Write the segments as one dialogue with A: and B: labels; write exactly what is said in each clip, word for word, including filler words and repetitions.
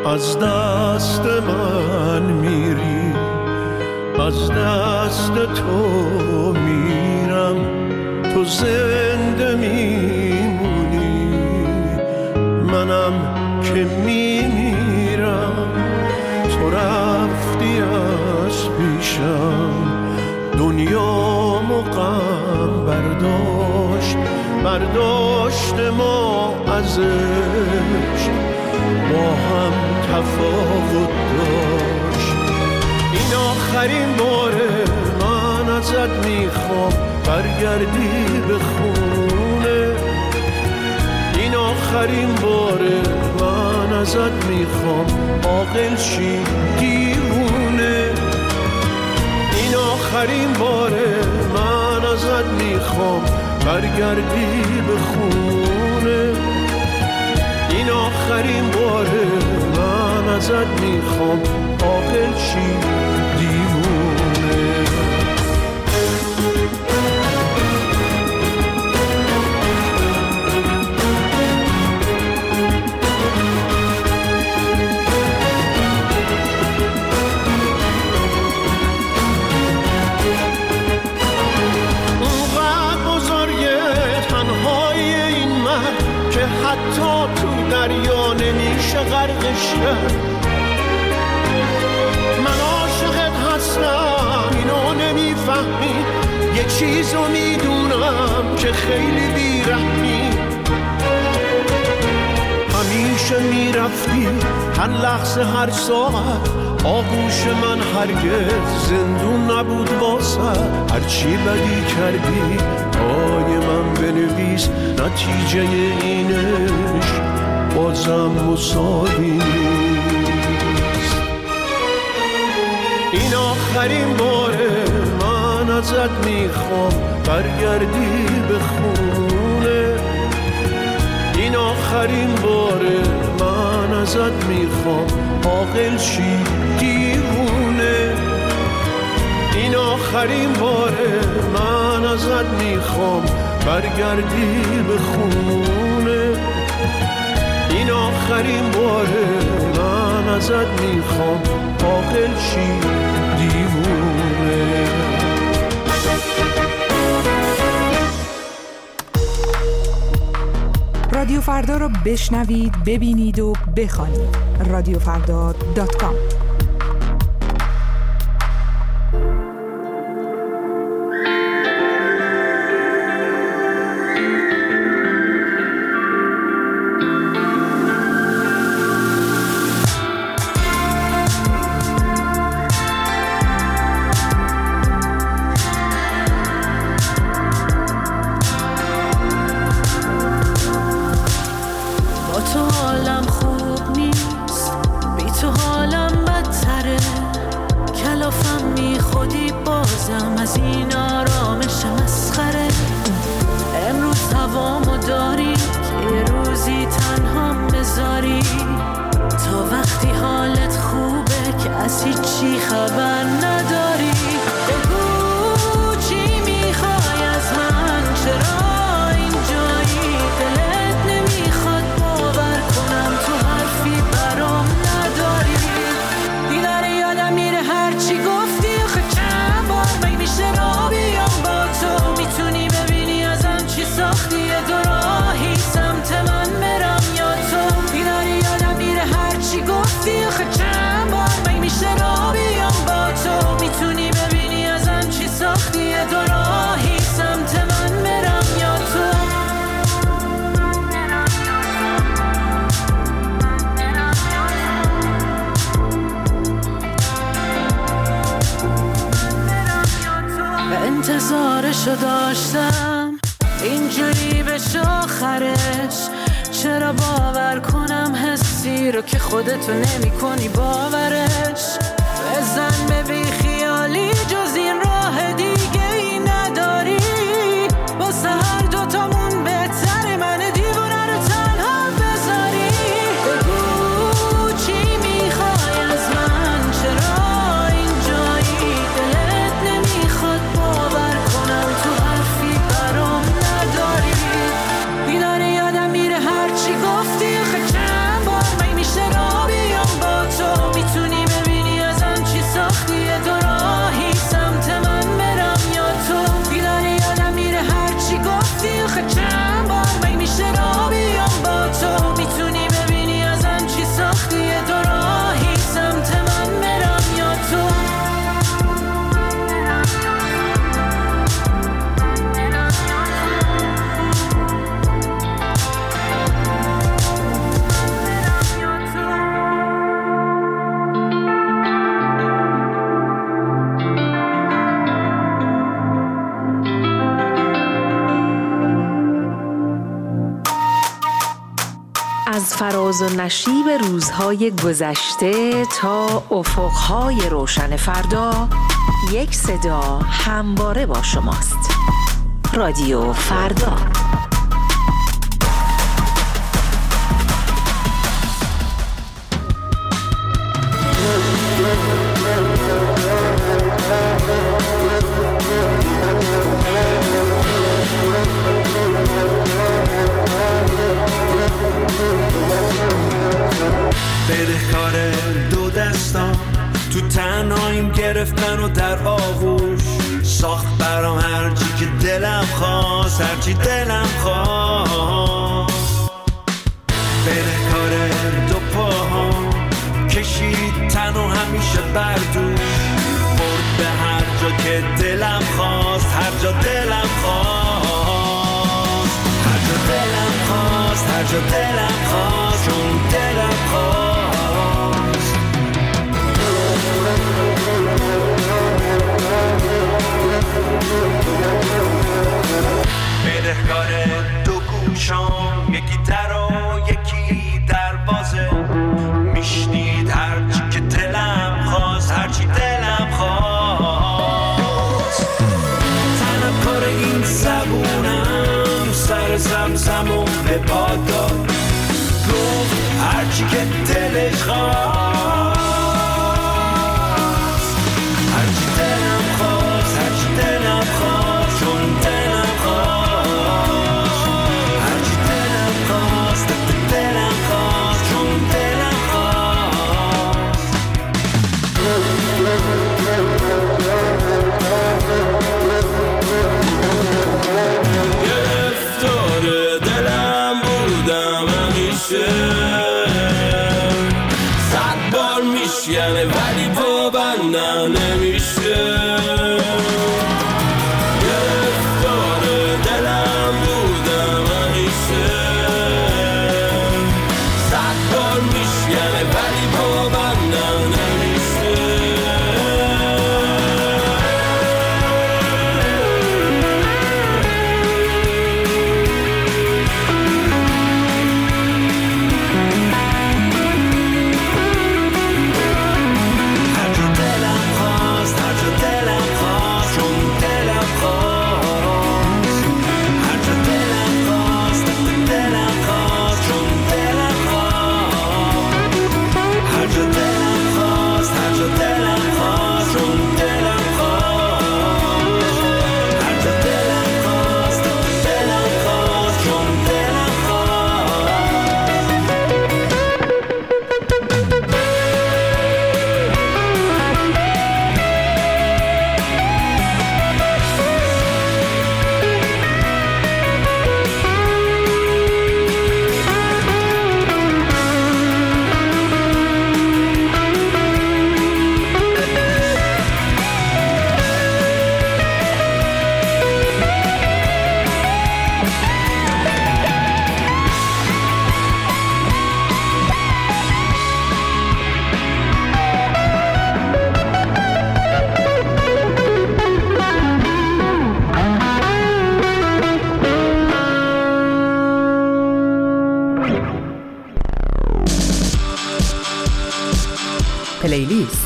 A: از دست من میری، از دست تو میرم، تو زنده میمونی، منم که میمیرم. تو رفتی از پیشم، دنیامو غم برداشت، برداشت ما ازش، با هم تفاوت داشت. این آخرین باره من ازت میخوام برگردی به خونه، این آخرین باره من ازت میخوام عاقل شی دیوونه، این آخرین باره من ازت میخوام برگردی به خونه، این آخرین باره من ازت میخوام عاقل شی دیوونه. حتی تو دریا نمیشه غرقش کرد. من عاشقت هستم اینو نمیفهمی، یه چیزو میدونم که خیلی بیرحمی. همیشه میرفتی هر لحظه هر ساعت، آغوش من هرگز زندون نبود واسه. هرچی بدی کردی پای من بنویس، نتیجه اینش بازم مساوی نیست. این آخرین باره من ازت میخوام برگردی به خونه، این آخرین باره من ازت میخوام عاقل شی دیوونه، این آخرین باره من ازت میخوام برگردی به خونه، این آخرین باره من ازت میخوام عاقل شی دیوونه.
B: رادیو فردا رو بشنوید، ببینید و بخوانید. رادیو فردا دات کام.
C: انتظارشو داشتم اینجوری بشه آخرش، چرا باور کنم حسی رو که خودتو نمی کنی باورش. بزن به بی خیالی جز این راه دیگه ای نداری، واسه هر دوتامون بهتره من دیوونه رو تنها بذاری. بگو چی میخوای از من، چرا اینجایی دلت نمیخواد باور کنم تو حرفی برام نداری. بیداره یادم میره هرچی گفتی، آخه چند بار می میشه را بیام
D: فراز و نشیب روزهای گذشته تا افقهای روشن فردا، یک صدا همواره با شماست. رادیو فردا.
A: بدهکار دو دستان تو تنهاییم گرفتن و در آغوش ساخت برام هرچی که دلم خواست، هرچی دلم خواست. بدهکار دو پاهام کشید تن و همیشه بردوش برد به هر جا که دلم خواست، هر جا دلم خواست، هر جا دلم خواست، هر جا دلم خواست، چون دلم خواست. بدهکار دو گوشام، یکی در و یکی دروازه، میشنید هرچی که دلم خواست، هرچی دلم خواست. تنم کار این زبونم سر زمزمو به باد داد، گفت هرچی که دلش خواست، هرچی دلم خواست، هرچی دلم خواست، چون دلم خواست، هرچی دلم خواست، دلم خواست، چون دلم خواست. گرفتار دلم بودم همیشه، صد بار میشکنه ولی پابندم نمیشه. گرفتار دلم بودم همیشه، صد بار میشکنه ولی پابندم نمیشه.
B: پلیلیست.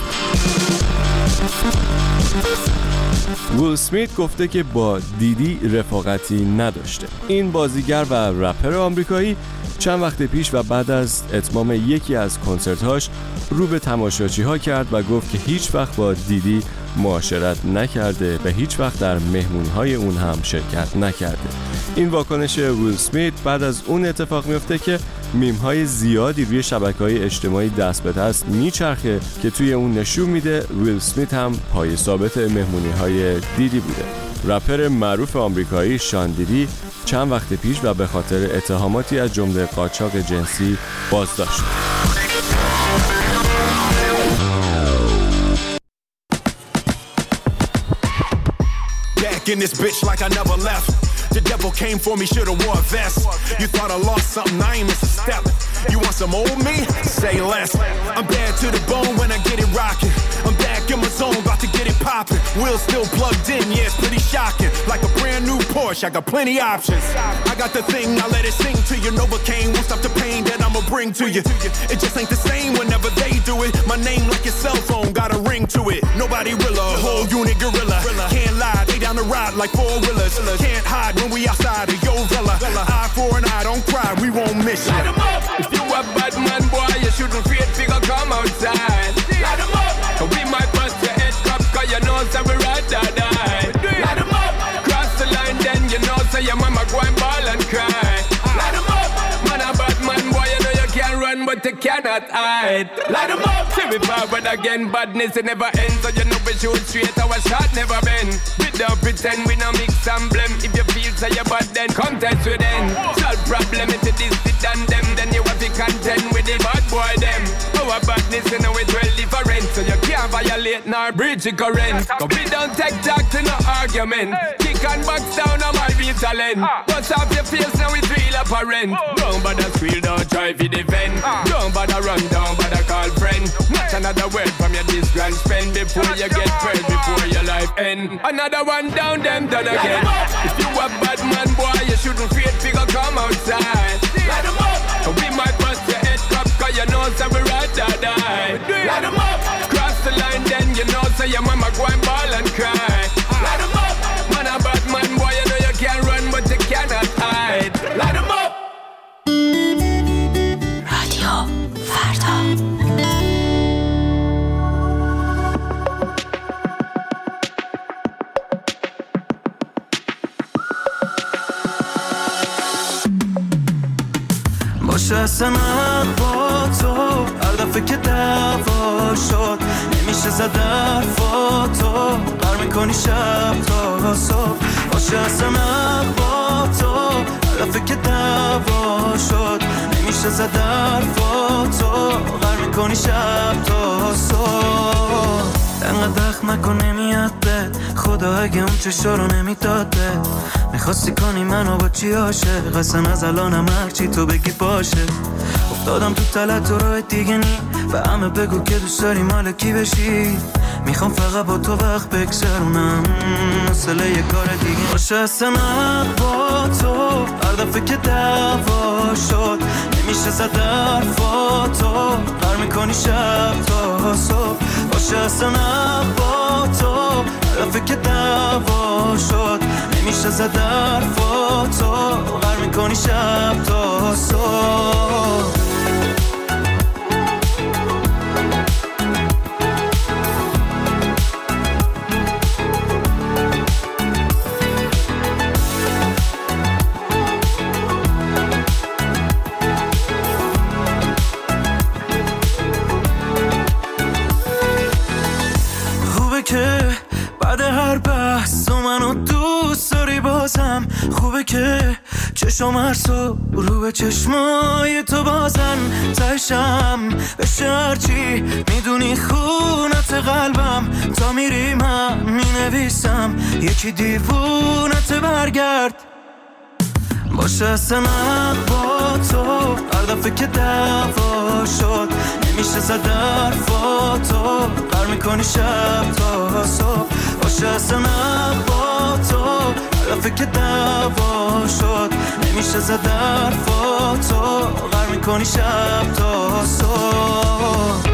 E: ویل اسمیت گفته که با دیدی رفاقتی نداشته. این بازیگر و رپر آمریکایی چند وقت پیش و بعد از اتمام یکی از کنسرت‌هاش رو به تماشاچی‌ها کرد و گفت که هیچ وقت با دیدی معاشرت نکرده و هیچ وقت در مهمون‌های اون هم شرکت نکرده. این واکنش ویل اسمیت بعد از اون اتفاق میفته که میم‌های زیادی روی شبکه‌های اجتماعی دست به دست میچرخه که توی اون نشون میده ویل اسمیت هم پای ثابت مهمونی‌های دیدی بوده. رپر معروف آمریکایی شان دیدی چند وقت پیش و به خاطر اتهاماتی از جمله قاچاق جنسی بازداشت شد.
F: In this bitch like I never left. The devil came for me, should've wore a vest. You thought I lost something, I ain't miss a step. You want some old me? Say less. I'm bad to the bone when I get it rockin'. I'm back in my zone, about to get it poppin'. popping, wheels still plugged in, yeah, it's pretty shocking. Like a brand new Porsche, I got plenty options. I got the thing, I let it sing to you. Novocaine won't stop the pain that I'ma bring to you. It just ain't the same whenever they do it. My name like your cell phone, got a ring to it. Nobody realer, whole unit gorilla. Can't lie, they down the ride like four wheelers. Can't hide when we outside of your villa. Eye for an eye, don't cry, we won't miss you.
G: Light 'em up. If you a bad man, boy, you shouldn't fear figure come outside. Light 'em up. We might bust your head cup, cause you know so we ride or die. Light 'em up. Cross the line then you know so your mama go and ball and cry. Light 'em up. Man a bad man, boy, you know you can run but you cannot hide. Light 'em up. See me forward again, badness it never ends. So you know we shoot straight, our shot never bend. We don't pretend we no mix and blame. If you feel so you bad then come test with them. Solve problem if it is it and them. Then you have to contend with the bad boy them. Our badness you know it's well different. So you can't violate nor breach the current. Cause we don't take talk to no argument. Kick and box down on my real talent. Bust off your face now it's real apparent. Don't bother squeal, don't try to defend. Don't bother run, don't bother call friend. Not another word from your this grand spend. Before you get pressed, before your life end. Another one down, them done again. If you a bad man, boy, you shouldn't fear figure come outside. Light 'em up. We might bust your head cup, cause you know so we ride or die. Light 'em up. Cross the line then you know so your mama go and ball and cry. Light 'em up. Man a bad man, boy, you know you can run but you cannot hide. Light 'em up.
D: رادیو فردا.
A: باشه اصلا با تو هر دفعه که دعوا شد نمیشه زد حرفاتو بر میکنی شب تا صبح. باشه اصلا با تو هر دفعه که دعوا شد نمیشه زد حرفاتو بر میکنی شب تا صبح. انقدر دخ نکن نمیاد بد خدا اگه اون چشا رو نمیداد بد میخواستی کنی منو با چی عاشق اصلا از الانم هرچی تو بگی باشه. افتادم تو تلت و راه دیگه نی و همه بگو که دوست داری مال کی بشی. میخوام فقط با تو وقت بگذرونم مسئله یه کار دیگه باشه. اصلا با تو هر دفعه که دعوا شد نمیشه زد حرفاتو بر میکنی شب تا صبح. باشه اصلا با تو هر دفعه که دعوا شد نمیشه زد حرفاتو بر میکنی شب تا صبح. که بعد هر بحث و منو دوست داری بازم خوبه که چشم هر صبح رو به چشمای تو بازن تشم بشه هرچی میدونی خونت قلبم تا میری من مینویسم یکی دیوونت برگرد. باشه اصلا با تو هر دفعه که دعوا شد نمیشه زد حرفاتو بر میکنی شب تا صبح. باشه اصلا با تو هر دفعه که دعوا شد نمیشه زد حرفاتو بر میکنی شب تا صبح.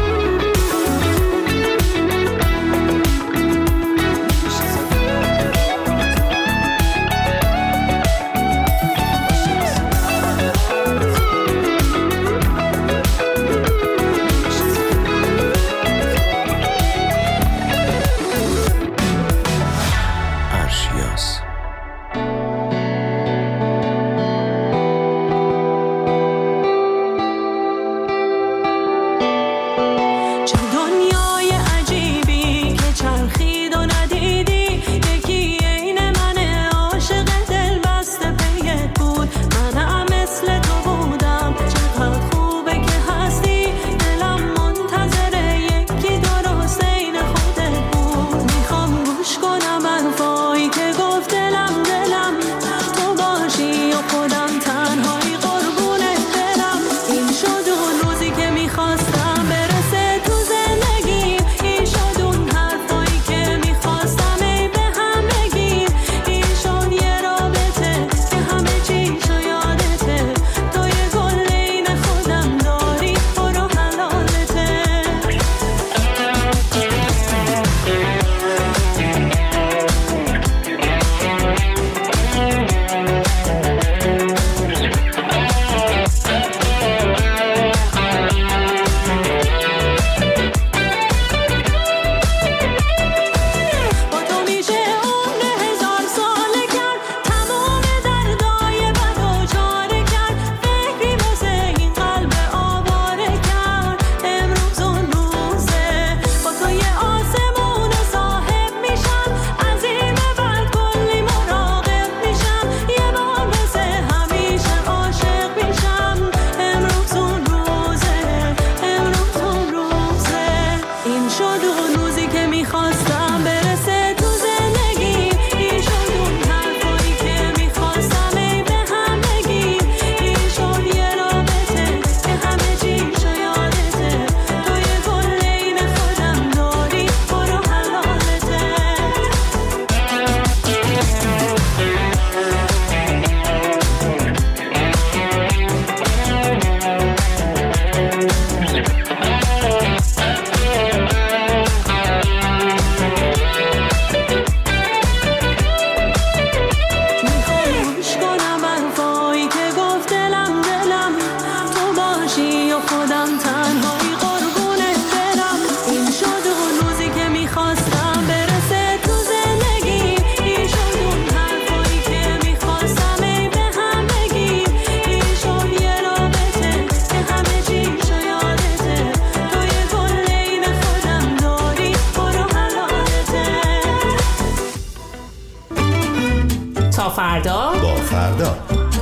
H: فردا
I: با فردا.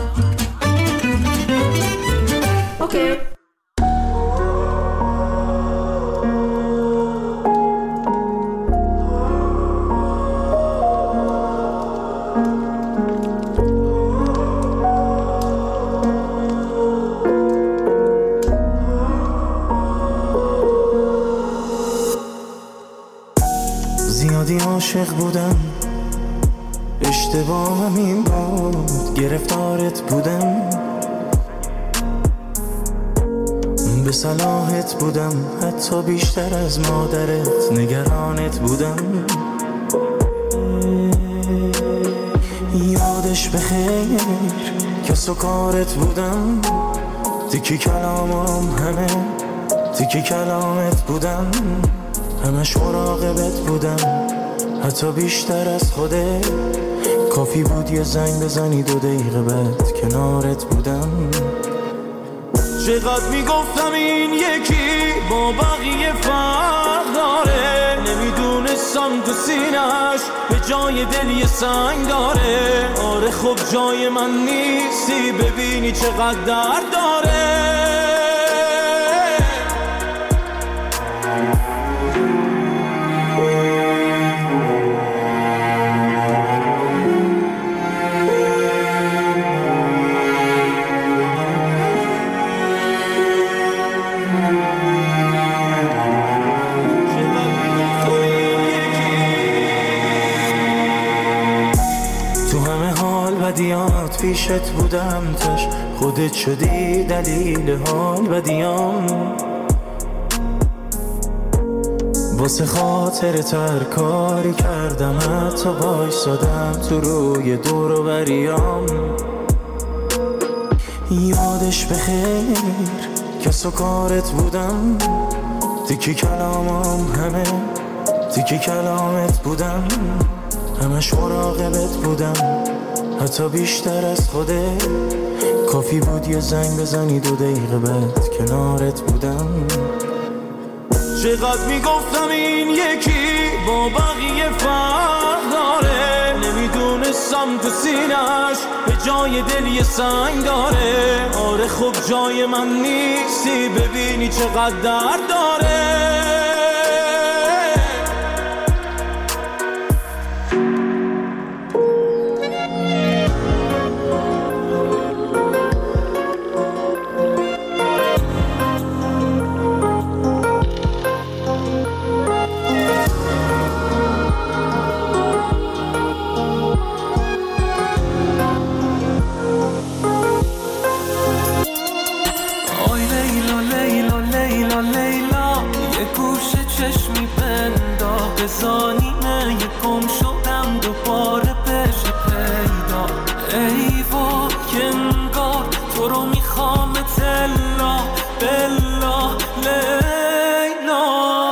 H: اوکی.
J: زیادی عاشق بودم، اشتباهم این بود، گرفتارت بودم، به صلاحت بودم، حتی بیشتر از مادرت نگرانت بودم. یادش بخیر کس و کارت بودم، تیکی کلامم همه تیکی کلامت بودم، همش مراقبت بودم، حتی بیشتر از خودت. کافی بود یه زنگ بزنی دو دقیقه بعد کنارت بودم. چقدر میگفتم این یکی با بقیه فرق داره، نمیدونستم تو سینه‌اش به جای دل یه سنگ داره. آره خب جای من نیستی، ببینی چقدر درد داره. بدیات پیشت بودم، تش خودت شدی دلیل حال بدیام. واسه خاطر تر کاری کردم، حتی وایسادم تو روی دور و بریام. یادش بخیر کس و کارت بودم، تیکی کلامم همه تیکی کلامت بودم، همش مراقبت بودم، حتی بیشتر از خودت. کافی بود یه زنگ بزنی دو دقیقه بعد کنارت بودم. چقدر میگفتم این یکی با بقیه فرق داره، نمیدونستم تو سینه‌اش به جای دل یه سنگ داره. آره خب جای من نیستی، ببینی چقدر درد داره.
K: زانینه یه گم شدم دوباره بشه پیدا. ای وا که انگار تو رو میخوام تلا بلا. لیلا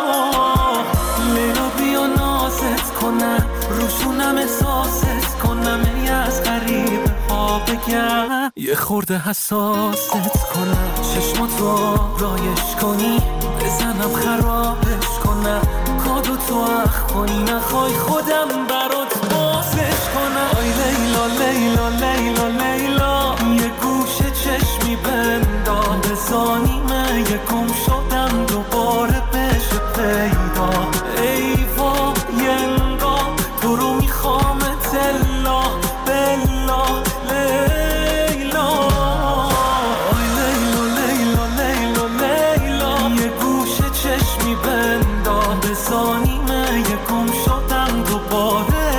K: لیلا بیا نازت کنم، روشونم احساست کنم، ای از غریبه ها بگم، یه خورده حساست کنم، چشماتو رایش کنی، بزنم خرابش کنم، کادو تو اخ کنی، نخوای خودم برات بازش کنم. آی لیلا لیلا لیلا لیلا یه گوشه چشمی بندام، بزانیمه یه گم شدم دوباره بشه پیدا. ای وا یه انگار تو رو میخوام تلا بلا. لیلا آی لیلا لیلا لیلا لیلا یه گوشه چشمی بندام، بزانیمه یه گم شدم دوباره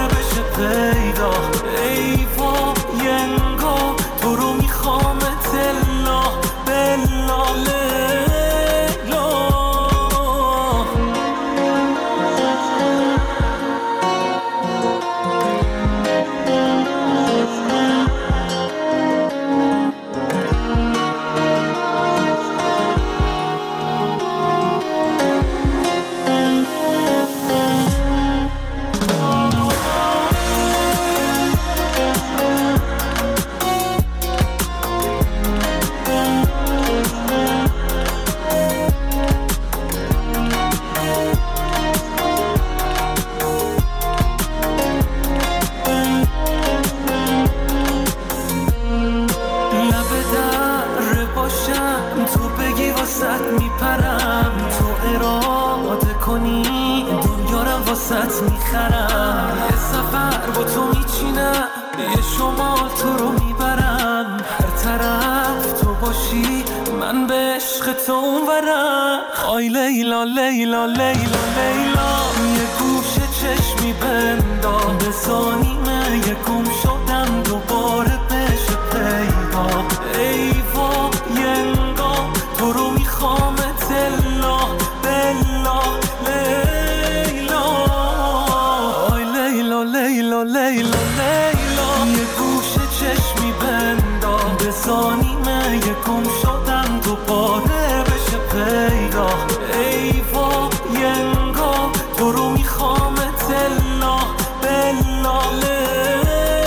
K: واسط میخرم، یه سفر با تو میچینم، یه شمال تو رو میبرم، هر طرف تو باشی من به عشق تو اونورم. آی لیلا لیلا لیلا لیلا، یه گوشه چشمی بندام به ثانیمه، یه گم شدم دوباره بشه پیدا. ای وای انگار تو رو میخوام تلا بلا لیلا. آی لیلا لیلا لیلا لیلا، یه گوشه چشمی بندام به ثانیمه، یه گم شدم دوباره بشه پیدا. ای وای انگار تو رو میخوام تلا بلا لیلا.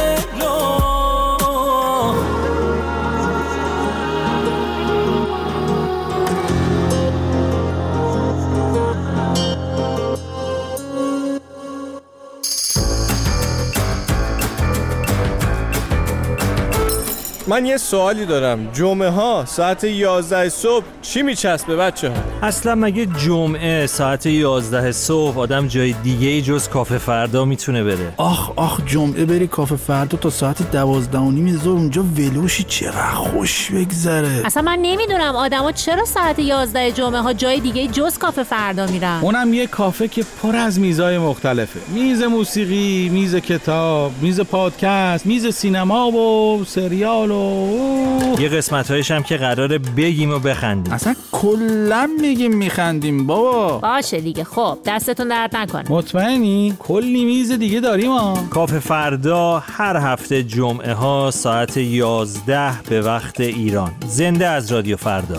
E: من یه سوالی دارم، جمعه ها ساعت یازده صبح چی میچسبه بچه ها؟
I: اصلا مگه جمعه ساعت یازده صبح آدم جای دیگه ای جز کافه فردا میتونه بره؟
L: آخ آخ جمعه بری کافه فردا تا ساعت دوازده و نیم ظهر اونجا ولوشی، چقدر خوش بگذره.
M: اصلا من نمیدونم آدما چرا ساعت یازده جمعه ها جای دیگه جز کافه فردا میرن.
N: اونم یه کافه که پر از میزای مختلفه، میز موسیقی، میز کتاب، میز پادکست، میز سینما و سریال و
I: یه قسمت‌هایش هم که قراره بگیم و بخندیم.
L: اصلا کلا میگیم میخندیم بابا.
M: باشه دیگه، خب دستتون درد نکنه.
N: مطمئنی؟ کلی میز دیگه داریم ها.
I: کافه فردا هر هفته جمعه ها ساعت یازده به وقت ایران، زنده از رادیو فردا.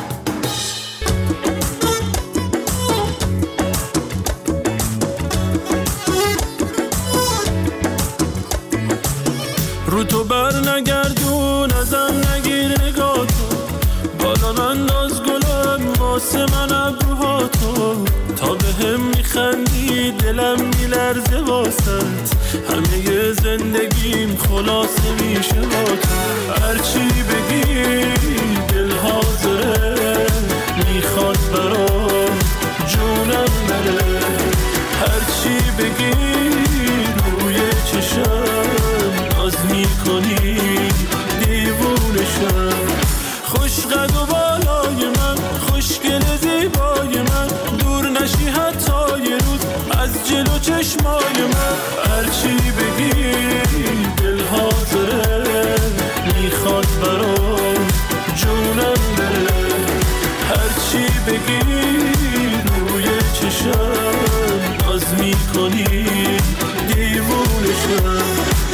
K: رو تو بر نگردون ازم نگیر نگاه تو، بالا انداز گلم واسه من ابروهاتو، تا به هم میخندی دلم میلرزه واسط، همه زندگیم خلاصه میشه با تو. هرچی بگی دل حاضره، میخواد برام جونم بره، هرچی بگی روی چشم ناز میکنی دیوونشم. خوش قد و بالای من، خوشگل زیبای من، دور نشی حتی یه روز از جلو چشمای من. هرچی بگی دل حاضره، میخواد برام جونم بره، هرچی بگی روی چشم ناز میکنی دیوونشم.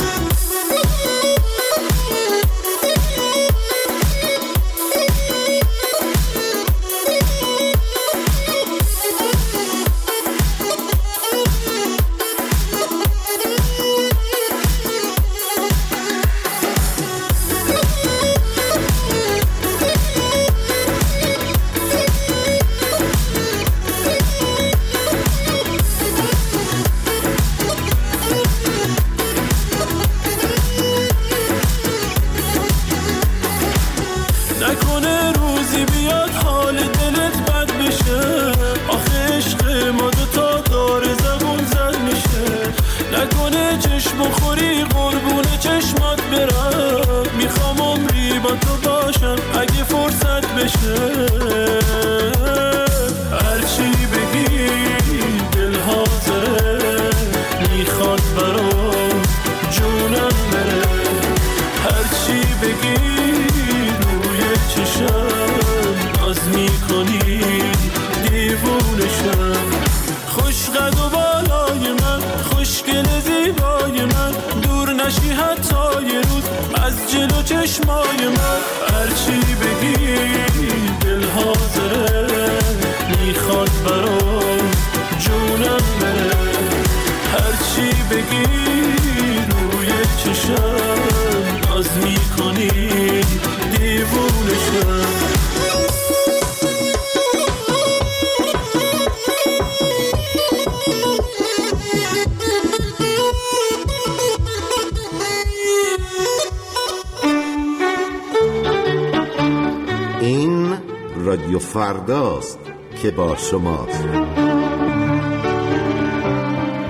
K: نکنه روزی بیاد حال دلت بد بشه، آخه عشق ما دوتا داره زبون زد میشه. نکنه چشم خوری قربون چشمات برم، میخوام عمری با تو باشم اگه فرصت بشه. هرچی بگی دل حاضره، میخواد برام جونم بره، هرچی بگی چشم ناز میکنی دیوونشم. خوش قد و بالای من، خوشگل زیبای من، دور نشی حتی یه روز از جلو چشمای من. هرچی بگی دل حاضره، میخواد برام جونم بره، هرچی بگی روی چشم ناز میکنی دیوونشم.
O: این رادیو فرداست که با شماست.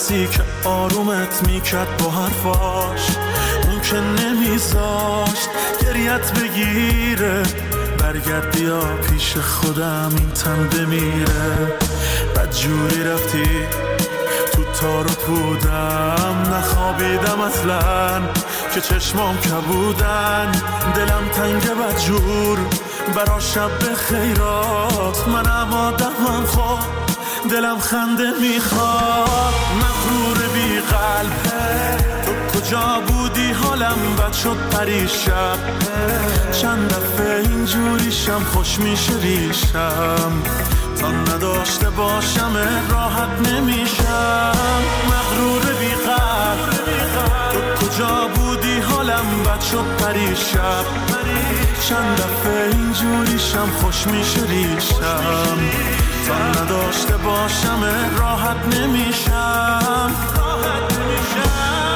J: کسی که آرومت میکرد با حرفاش، اون که نمیذاشت گریت بگیره. برگرد بیا پیش خودم این تن بمیره. بد جوری رفتی تو تار و پودم، نخوابیدم اصلا که چشمام کبودن. دلم تنگ بد جور برا شب خیرات، منم آدمم خواب دلم خنده میخواد. مغرور بی قلب تو کجا بودی؟ حالم بد شد پریشب. چند دفعه اینجوریشم خوش میشه ریشم، تا نداشته باشم راحت نمیشم. مغرور بی قلب تو کجا بودی؟ حالم بد شد پریشب. چند دفعه اینجوریشم خوش میشه ریشم، تا نداشته باشم راحت نمیشم. راحت نمیشم.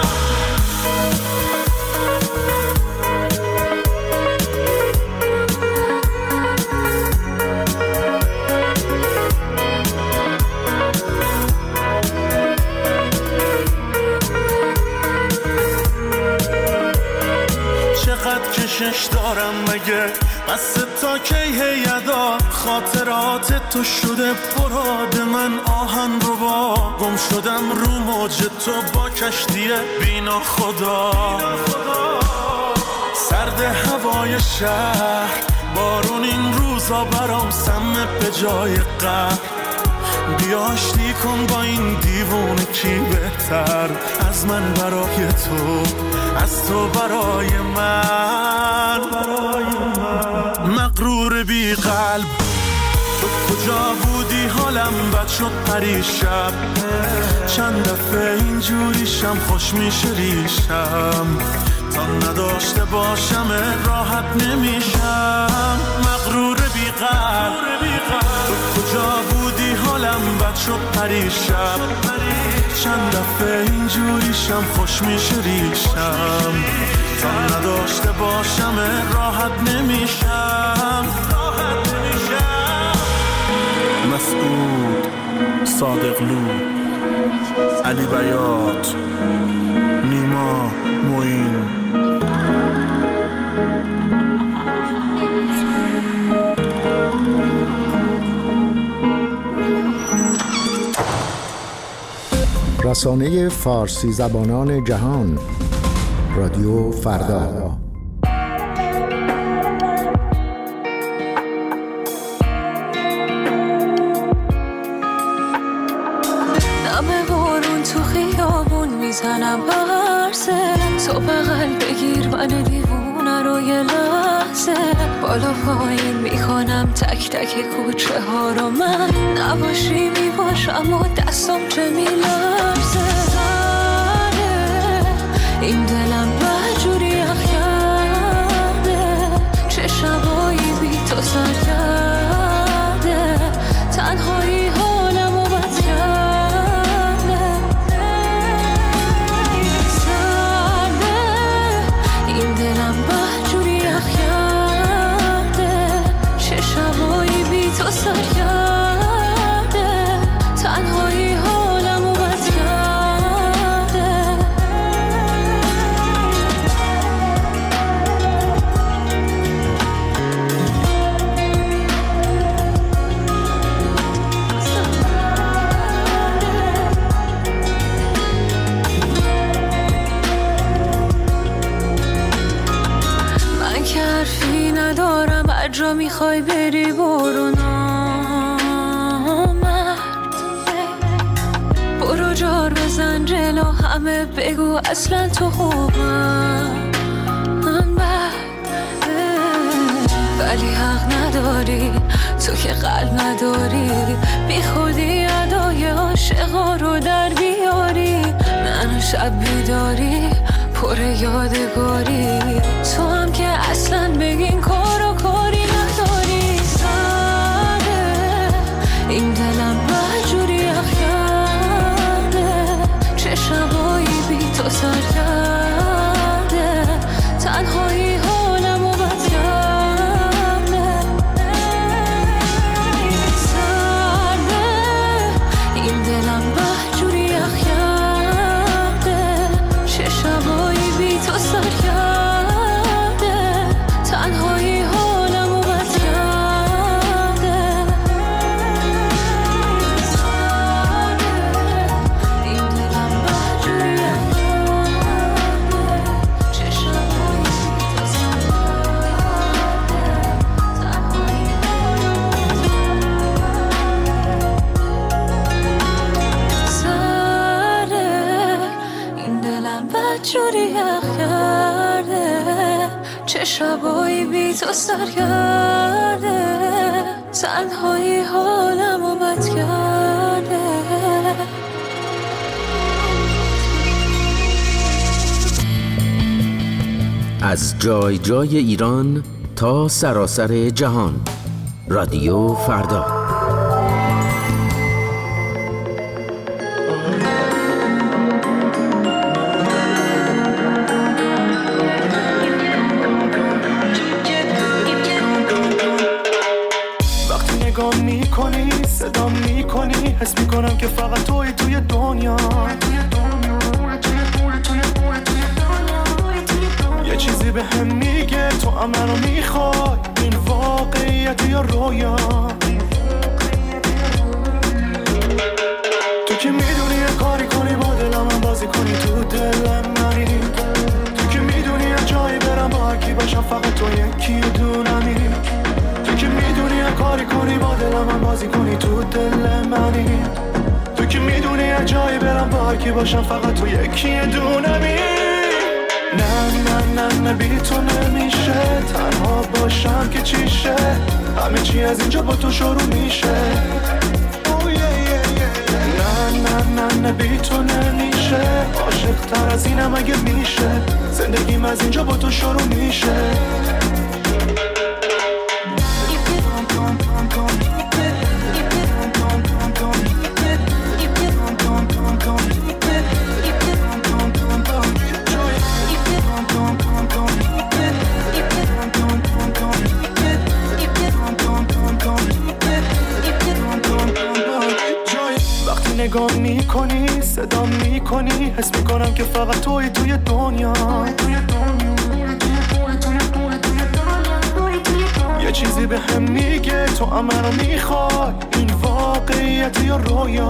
J: چقدر کشش دارم مگه بس تا کی هیدا؟ خاطرات تو شده پراد من آهن رو با. گم شدم رو موج تو با کشتی بینا خدا. سرد هوای شهر بارون این روزا برام سمه به جای قهر. بیا آشتی کن با این دیوونه کی بهتر از من برای تو، از تو برای من. برای من مغرور بی قلب تو کجا بودی؟ حالم بد شد پریشب. چند دفعه اینجوریشم خوش میشه ریشم، تا نداشته باشم راحت نمیشم. مغرور بی قلب تو کجا بودی؟ حالم بد شد پریشب. چند دفعه اینجوریشم خوش میشه ریشم، تا نداشته باشم راحت نمیشم. راحت نمیشم.
L: مسعود صادقلو، علی بیات، نیما معین.
O: رسانه فارسی زبانان جهان، رادیو فردا.
C: نم بارون تو خیابون میزنم برسه، تو بغل بگیر من دیوونه رو یه لحظه. بالا پایین میکنم تک تک کوچه ها رو، من نباشی میباشم و دستم چه میلرزه. این دلم بجوری یخ کرده، چه شبایی بی تو سر کرده. تنهایی حالمو بد کرده، سرده. این دلم بجوری یخ کرده، چه شبایی بی تو سر کرده. تنهایی حالمو بد کرده. من که حرفی ندارم، هر جا میخوای بری برو نامرد. برو جار بزن جلو همه، بگو اصلا تو خوبم من بد. ولی حق نداری تو که قلب نداری، بی خودی ادای عاشقا رو در بیاری. منو شب بیداری پر یادگاری، تو هم که اصلا بگین کار و کاری نداری. ساده این دلم بجوری یخ کرده، چه شبایی بی تو سر کرده. تنهایی حالمو بد کرده. ساده این دلم بجوری یخ کرده، غرق کرده، چه شبایی بی تو سرگرده، تنهایی حالمو بد کرده.
P: از جای جای ایران تا سراسر جهان، رادیو فردا.
K: وقتی نگاه میکنی صدا میکنی، حس میکنم که فقط توی توی دنیا. یه چیزی به هم میگه تو هم منو میخوای، این واقعیت یا رویا. تو که میدونی یه کاری کنی با دلم هم بازی کنی، تو دلم منی. تو که میدونی یه جایی برم با هرکی باشم، فقط تو یکی دونمی. تو که میدونی یه کاری کنی با دلم هم بازی کنی، تو دل منی. تو که میدونی یه جایی برم با هرکی باشم، فقط تو یکی دونمی. نه نه نه نه بی تو نمیشه، تنها باشم که چیشه، همه چی از اینجا با تو شروع میشه. نه نه نه نه بی تو نمیشه، عاشق تر از اینم اگه میشه، زندگیم از اینجا با تو شروع میشه. نگاه میکنی صدا میکنی، حس میکنم که فقط توی توی دنیا. یه چیزی به هم میگه تو هم منو میخوای، این واقعیت یا رویا.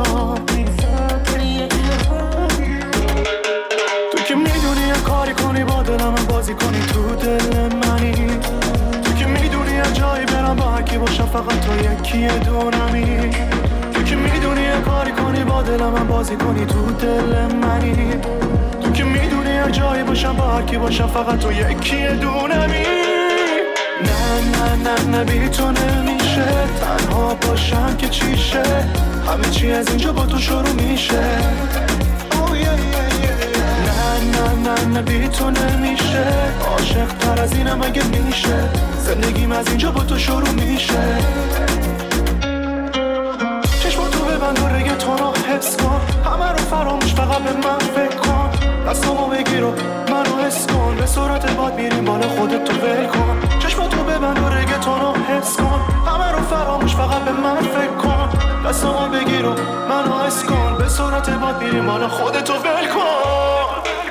K: تو که میدونی یه کاری کنی با دلم بازی کنی، تو دل منی. تو که میدونی یه جایی برم با هرکی باشم، فقط تو یکی دونمی. که میدونی یه کاری کنی با دلم هم بازی کنی، تو دل منی. تو که میدونی یه جایی باشم با هرکی باشم، فقط تو یکی دونمی. نه نه نه نه بی تو نمیشه، تنها باشم که چیشه، همه چی از اینجا با تو شروع میشه. نه نه نه نه بی تو نمیشه، عاشق تر از اینم اگه میشه، زندگیم از اینجا با تو شروع میشه. ببند و رگه تو رو حس کن، همه رو فراموش فقط به من فکر کن. دستامو بگیر و منو حس کن، به سرعت باد میریم بالا، خودت تو ول کن. چشماتو ببند و رگه تو رو حس کن، همه رو فراموش فقط به من فکر کن. دستامو بگیر و منو حس کن، به سرعت باد میریم بالا، خودت تو ول کن.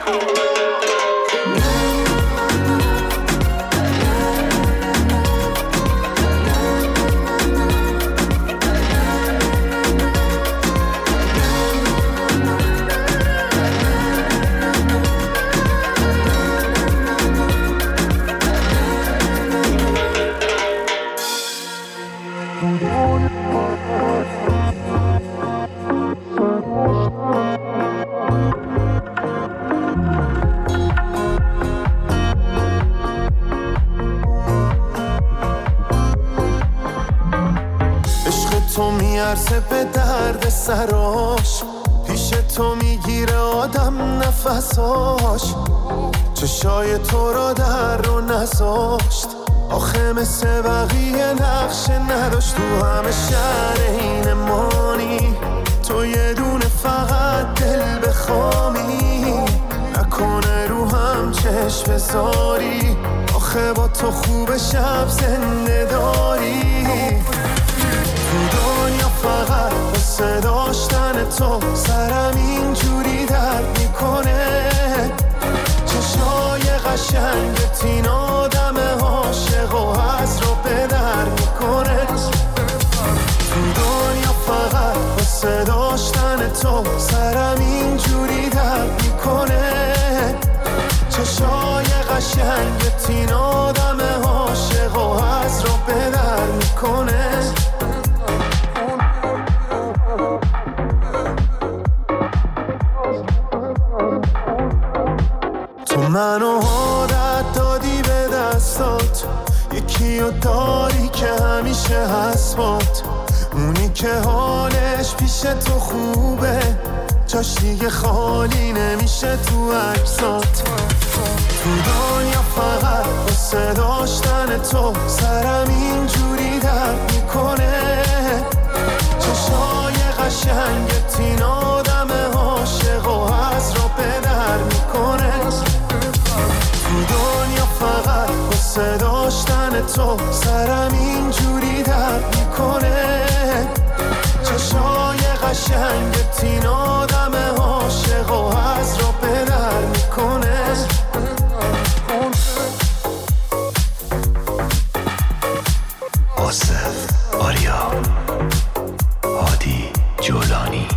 K: تو میارزه به درد سراش، پیش تو میگیره آدم نفساش. چشای تو را در رو نذاشت، آخه مثل بقیه نقش نداشت. تو همه شهر این مانی، تو یه دونه فقط دل بخوامی. نکنه رو هم چشم بذاری، آخه با تو خوب شب زنده داری. تو دنیا فقط بسه داشتن تو، سرم اینجوری درد میکنه. چشای قشنگت این آدم عاشق و از رو به در میکنه. تو دنیا فقط بسه داشتن تو، سرم اینجوری درد میکنه. چشای قشنگت این آدم عاشق و از رو به در میکنه.
Q: منو عادت دادی به دستات، یکی رو داری که همیشه هست بات، اونی که حالش پیش تو خوبه، جاش دیگه خالی نمیشه تو عکسات. تو دنیا فقط واسه داشتن تو سرم اینجوری درد میکنه، چشای قشنگت این آدم عاشق و از را به در میکنه. تو دنیا فقط واسه داشتن تو سرم اینجوری درد میکنه، چشای قشنگت این آدم عاشق و از را به در میکنه.
A: آصف آریا هادی جولانی.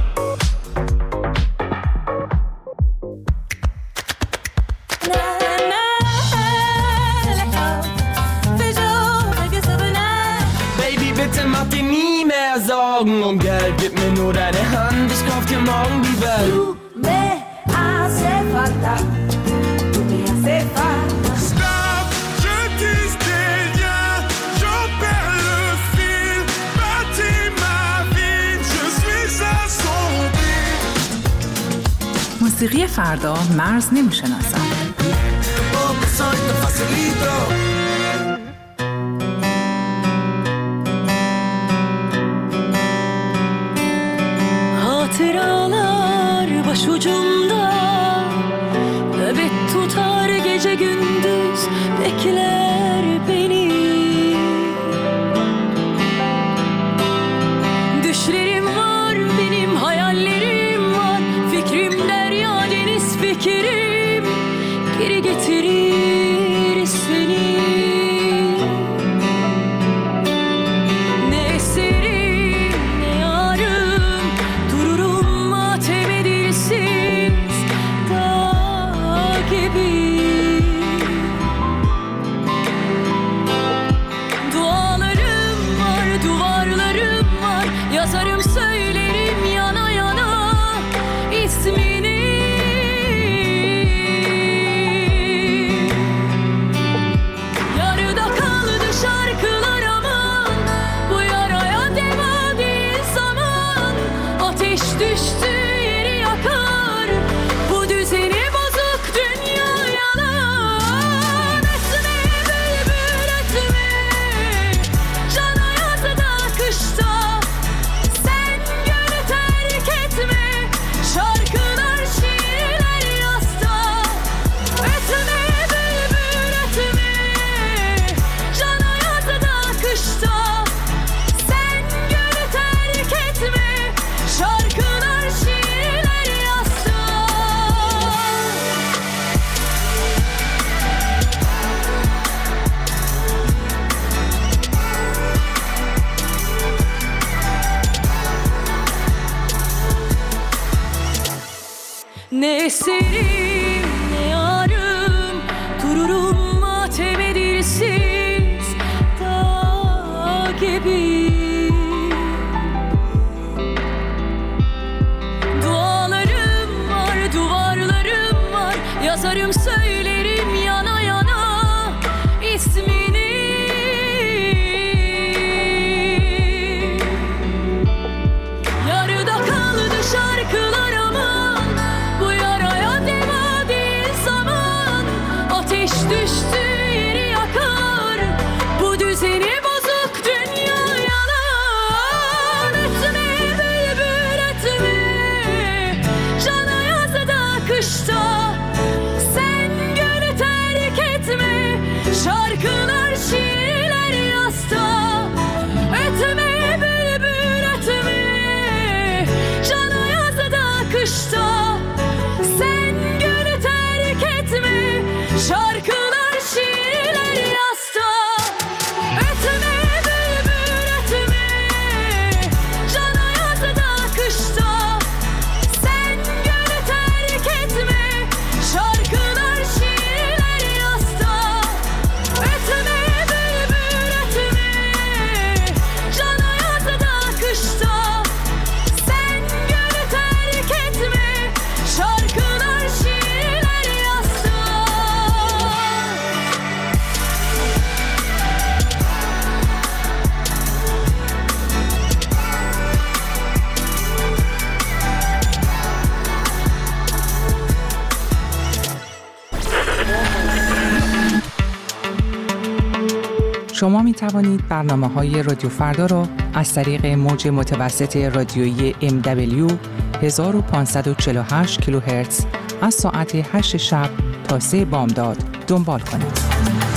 K: Baby, bitte mach dir nie mehr Sorgen um Geld, gib mir nur deine Hand, ich kauf dir morgen die Welt.
H: Du me hace falta, tu me hace falta.
F: Stop, je disais, j'en perds le fil, bâtis ma vie, je suis à son beat.
B: موسیقی فردا مرز نمیشناسد.
C: Hatıralar başucumda, nöbet tutar gece gündüz, bekler beni. Düşlerim var benim, hayallerim var, fikrim derya deniz fikrim, geri getirir seni. Ne eserim ne yarım, dururum matem edilsiz dağ gibi. Dualarım var, duvarlarım var, yazarım söylerim yana yana ismini. Yarıda kaldı şarkılar aman, bu yaraya deva değil zaman. Ateş düştü yeri yakar, bu düzeni bozuk dünya yalan. Etme bülbül etme, cana yazda kışta, sen gönlü terk etme, şarkılar şiirler yasta. Etme bülbül etme, cana yazda kışta, sen gönlü terk etme, şarkılar şiirler yasta. Ne eserim ne yarım, dururum matem edilsiz dağ gibi. Dualarım var, duvarlarım var, yazarım söylerim yana yana ismini. Yarıda kaldı şarkılar aman, bu yaraya deva değil zaman. Ateş düştü yeri yakar, bu düzeni bozuk dünya yalan. Etme bülbül etme, cana yazda kışta, sen gönlü terk etme, şarkılar şiirler yasta. Etme bülbül etme, cana yazda kışta, sen gönlü terk etme, şarkılar şiirler
B: شما می توانید برنامه‌های رادیو فردا را از طریق موج متوسط رادیویی ام دبلیو هزار و پانصد و چهل و هشت کیلوهرتز از ساعت هشت شب تا سه بامداد دنبال کنید.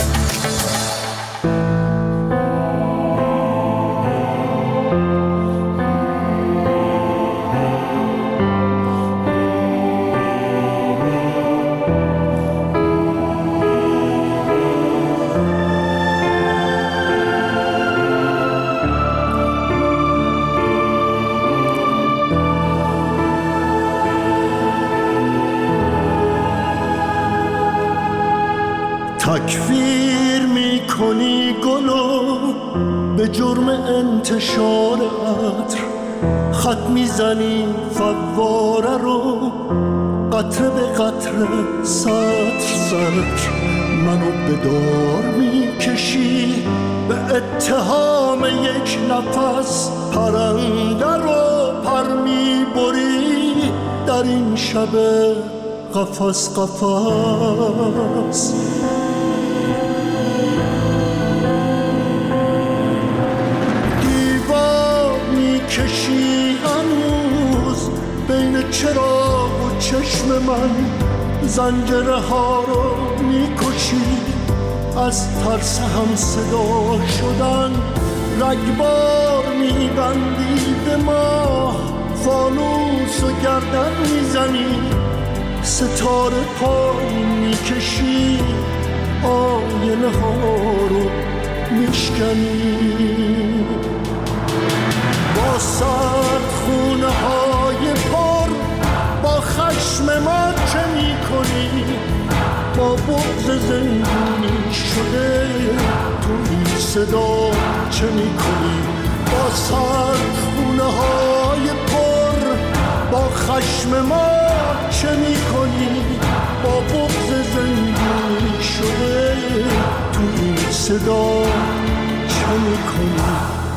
Q: تکفیر می کنی گلو به جرم انتشار عطر، خط می زنی فواره رو قطره به قطره سطر سطر، منو به دار می کشی به اتهام یک نفس، پرنده رو پر می بری در این شب قفس قفس. کشی هنوز بین چراغ و چشم من، زنجره ها رو میکشی از ترس هم صدا شدن، رگبار میبندی به ما فانوس و گردن میزنی، ستاره پایین میکشی آینه ها رو میشکنی. با سرد خونه های پر با خشم ما چه می کنی، با بغض زندونی شده تو این صدا چه می کنی. با سرد خونه های پر با خشم ما چه می کنی، با بغض زندونی شده تو این صدا چه می کنی.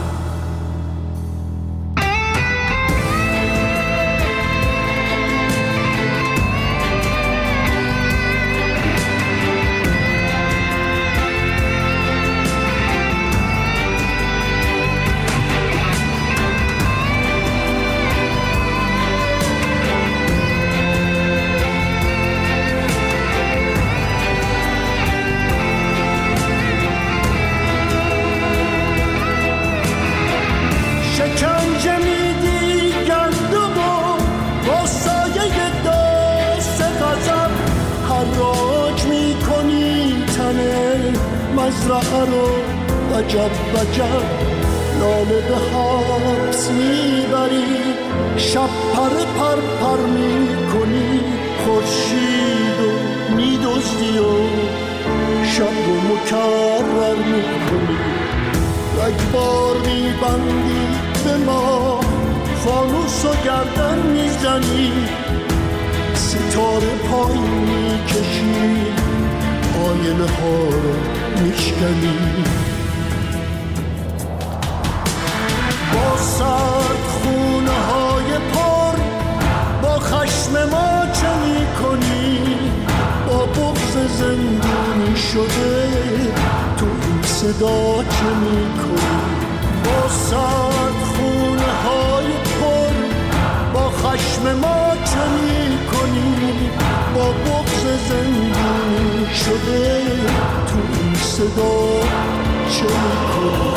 Q: مزرعه رو وجب وجب لاله به حبس میبری، شب پر پر پر میکنی خورشید و میدزدی و شب رو مکرر میکنی، رگبار میبندی به ما فانوس و گردن میزنی، ستاره پایین میکشی آینه ها رو میشکنی. با سرد خونه های پر با خشم ما چه میکنی، با بغض زندونی شده تو این صدا چه میکنی. با سرد خونه های پر با خشم ما چه میکنی، با بغض زندونی شده تو این صدا چه میکنی.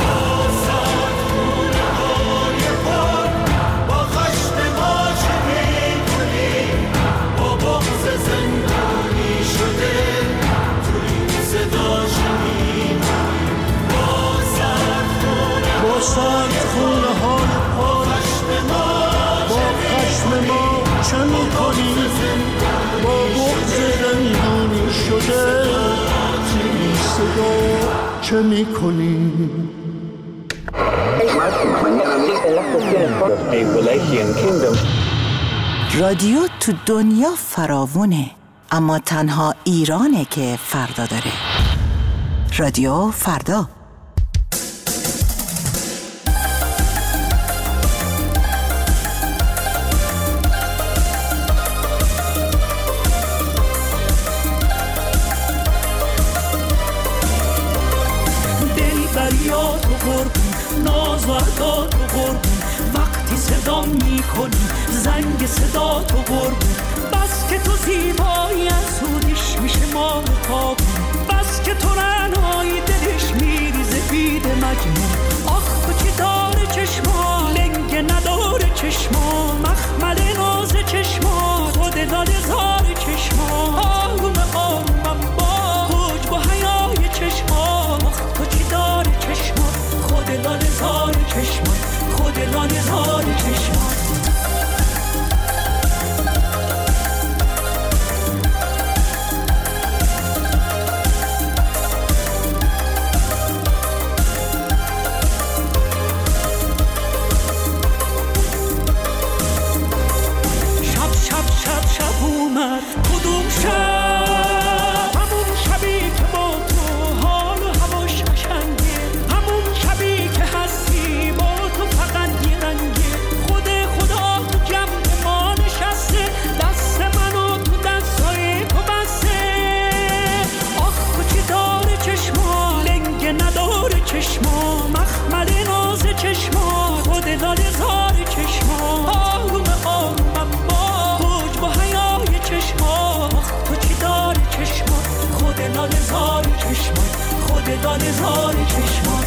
Q: با سرد خونه های پر با خشم ما چه میکنی، با بغض زندونی شده تو این صدا چه میکنی.
R: رادیو تو دنیا فراوونه، اما تنها ایرانه که فردا داره. رادیو فردا.
Q: قربون، ناز و ادا تو قربون، وقتی صدا میکنی زنگ صدا تو قربون، بس که تو زیبایی از سودش میشه ما تابون، بس که تو رنایی دلش میریزه بید مجنون. آخ تو چی داره چشما لنگه نداره چشما، مخمل ناز چشما خود لاله زار چشما، آروم آرومم با حجب و حیای چشما. آخ تو چی داره چشما خود لاله زار چشما، خود لاله زار چشما. کدوم شب همون شبی که با تو حال و هواش قشنگه، همون شبی که هستی با تو فقط یه رنگه، خود خدا تو جنب ما نشسته، دست منو تو دستای تو بسته. آخ تو چی داره چشما لنگه نداره چشما، مخمل ناز چشما خود لاله زار چشما، آروم آرومم با حجب و حیای چشما. تو چی داری چشما خود لاله زار چشما، خود لاله زار چشما.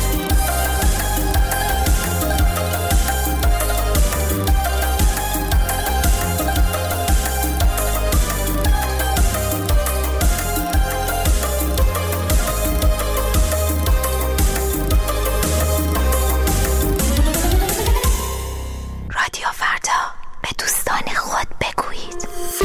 D: رادیو فردا، به دوستان خود بگویید.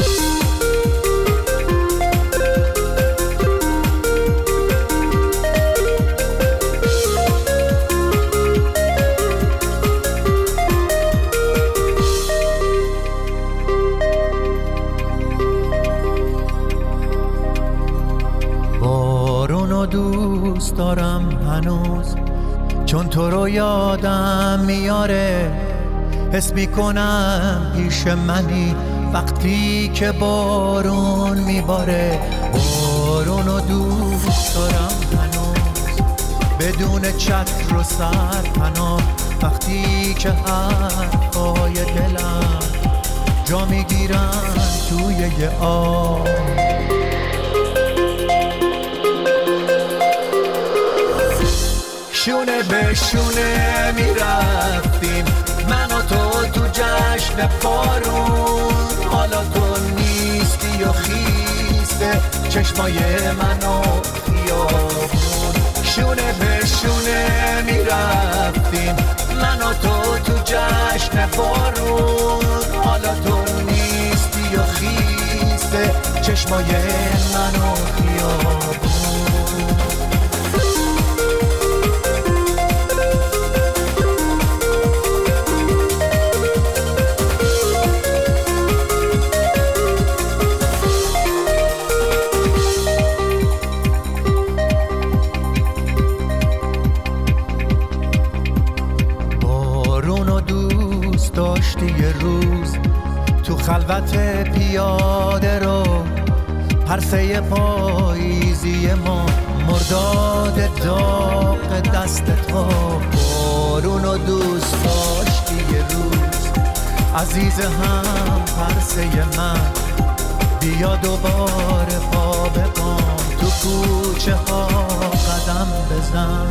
S: بارونو دوست دارم هنوز، چون تو رو یادم میاره، حس میکنم پیش منی وقتی که بارون میباره. بارونو دوست دارم هنوز، بدون چتر و سرپناه، وقتی که حرفای دلم جا میگیرن توی یه آب. شونه به شونه میرفتیم من و تو تو جشن بارون، حالا تو نیستی و خیسته چشمای من و خیابون. شونه به شونه میرفتیم من و تو تو جشن بارون، حالا تو نیستی و خیسته چشمای من و خیابون. یه روز تو خلوت پیاده رو، پرسه پاییزی ما، مرداد داغ دست تو. بارونو دوست داشتی یه روز عزیز هم پرسه من، بیا دوباره پا به پام تو کوچه ها قدم بزن.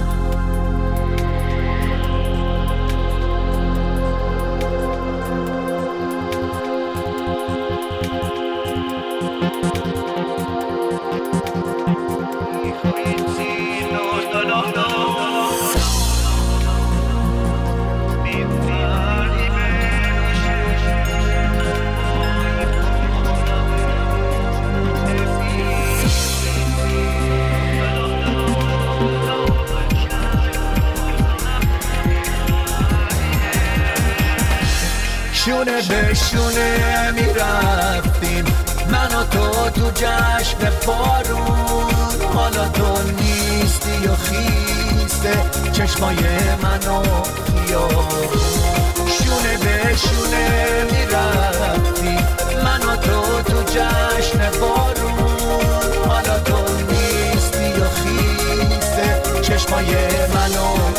S: شونه به شونه میرفتیم من و تو تو جشن بارون، حالا تو نیستی و خیسته چشمای من و خیابون. شونه به شونه میرفتیم من و تو تو جشن بارون، حالا تو نیستی و خیسته چشمای من و